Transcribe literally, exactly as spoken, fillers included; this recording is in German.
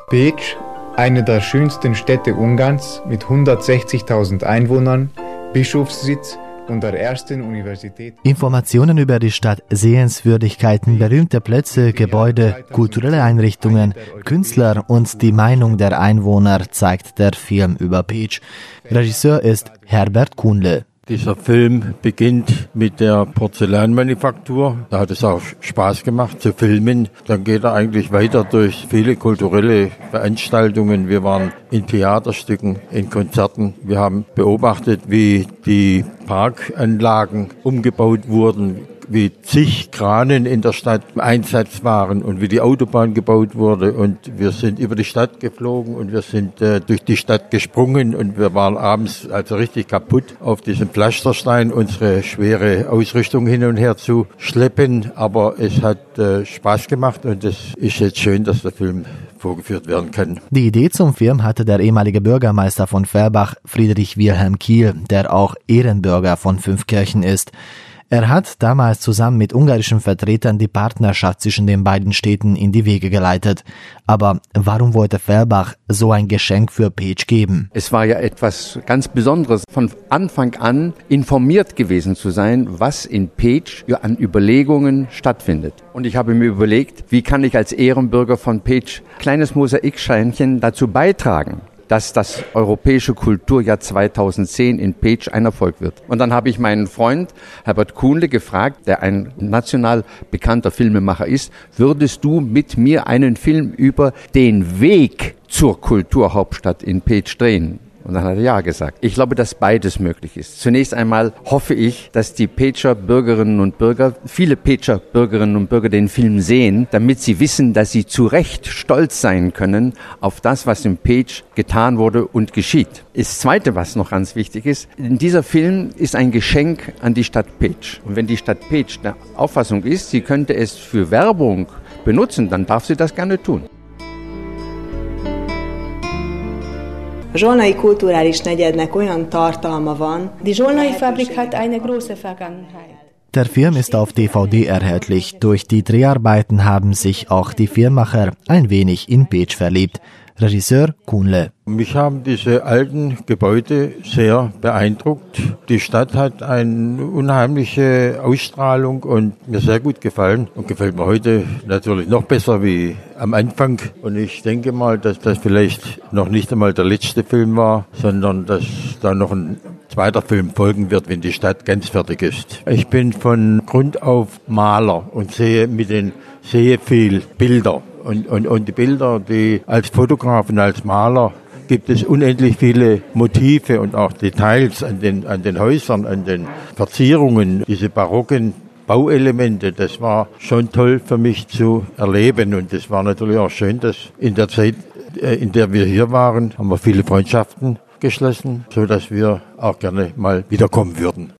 Pécs, eine der schönsten Städte Ungarns mit hundertsechzigtausend Einwohnern, Bischofssitz und der ersten Universität. Informationen über die Stadt, Sehenswürdigkeiten, berühmte Plätze, Gebäude, kulturelle Einrichtungen, Künstler und die Meinung der Einwohner zeigt der Film über Pécs. Regisseur ist Herbert Kunle. Dieser Film beginnt mit der Porzellanmanufaktur. Da hat es auch Spaß gemacht zu filmen. Dann geht er eigentlich weiter durch viele kulturelle Veranstaltungen. Wir waren in Theaterstücken, in Konzerten. Wir haben beobachtet, wie die Parkanlagen umgebaut wurden, wie zig Kranen in der Stadt im Einsatz waren und wie die Autobahn gebaut wurde. Und wir sind über die Stadt geflogen und wir sind äh, durch die Stadt gesprungen und wir waren abends also richtig kaputt auf diesem Pflasterstein, unsere schwere Ausrüstung hin und her zu schleppen. Aber es hat äh, Spaß gemacht und es ist jetzt schön, dass der Film vorgeführt werden kann. Die Idee zum Film hatte der ehemalige Bürgermeister von Fehrbach, Friedrich Wilhelm Kiel, der auch Ehrenbürger von Fünfkirchen ist. Er hat damals zusammen mit ungarischen Vertretern die Partnerschaft zwischen den beiden Städten in die Wege geleitet. Aber warum wollte Fehrbach so ein Geschenk für Pécs geben? Es war ja etwas ganz Besonderes, von Anfang an informiert gewesen zu sein, was in Pécs an Überlegungen stattfindet. Und ich habe mir überlegt, wie kann ich als Ehrenbürger von Pécs kleines Mosaiksteinchen dazu beitragen, dass das europäische Kulturjahr zweitausendzehn in Pécs ein Erfolg wird. Und dann habe ich meinen Freund Herbert Kunle gefragt, der ein national bekannter Filmemacher ist, würdest du mit mir einen Film über den Weg zur Kulturhauptstadt in Pécs drehen? Und dann hat er ja gesagt. Ich glaube, dass beides möglich ist. Zunächst einmal hoffe ich, dass die Pécer Bürgerinnen und Bürger, viele Pécer Bürgerinnen und Bürger den Film sehen, damit sie wissen, dass sie zu Recht stolz sein können auf das, was in Pécs getan wurde und geschieht. Das Zweite, was noch ganz wichtig ist, dieser Film ist ein Geschenk an die Stadt Pécs. Und wenn die Stadt Pécs der Auffassung ist, sie könnte es für Werbung benutzen, dann darf sie das gerne tun. A Zsolnai kulturális negyednek olyan tartalma van. Die Zsolnai-Fabrik hat eine große Vergangenheit. Der Film ist auf D V D erhältlich. Durch die Dreharbeiten haben sich auch die Filmemacher ein wenig in Pécs verliebt. Regisseur Kunle. Mich haben diese alten Gebäude sehr beeindruckt. Die Stadt hat eine unheimliche Ausstrahlung und mir sehr gut gefallen und gefällt mir heute natürlich noch besser wie am Anfang. Und ich denke mal, dass das vielleicht noch nicht einmal der letzte Film war, sondern dass da noch ein zweiter Film folgen wird, wenn die Stadt ganz fertig ist. Ich bin von Grund auf Maler und sehe mit den sehe viel Bilder. Und, und, und die Bilder, die als Fotograf und als Maler gibt es unendlich viele Motive und auch Details an den, an den Häusern, an den Verzierungen, diese barocken Bauelemente. Das war schon toll für mich zu erleben und es war natürlich auch schön, dass in der Zeit, in der wir hier waren, haben wir viele Freundschaften geschlossen, so dass wir auch gerne mal wiederkommen würden.